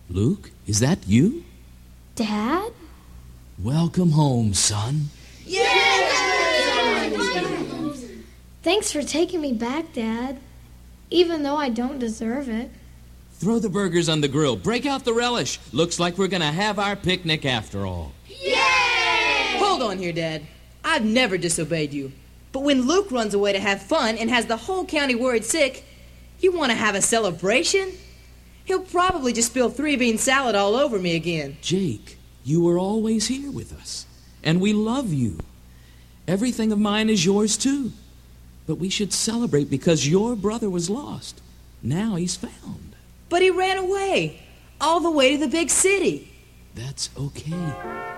Luke, is that you? Dad? Welcome home, son. Thanks for taking me back, Dad. Even though I don't deserve it. Throw the burgers on the grill. Break out the relish. Looks like we're going to have our picnic after all. Yay! Hold on here, Dad. I've never disobeyed you. But when Luke runs away to have fun and has the whole county worried sick, you want to have a celebration? He'll probably just spill 3-bean salad all over me again. Jake, you were always here with us. And we love you. Everything of mine is yours, too. But we should celebrate because your brother was lost. Now he's found. But he ran away, all the way to the big city. That's okay.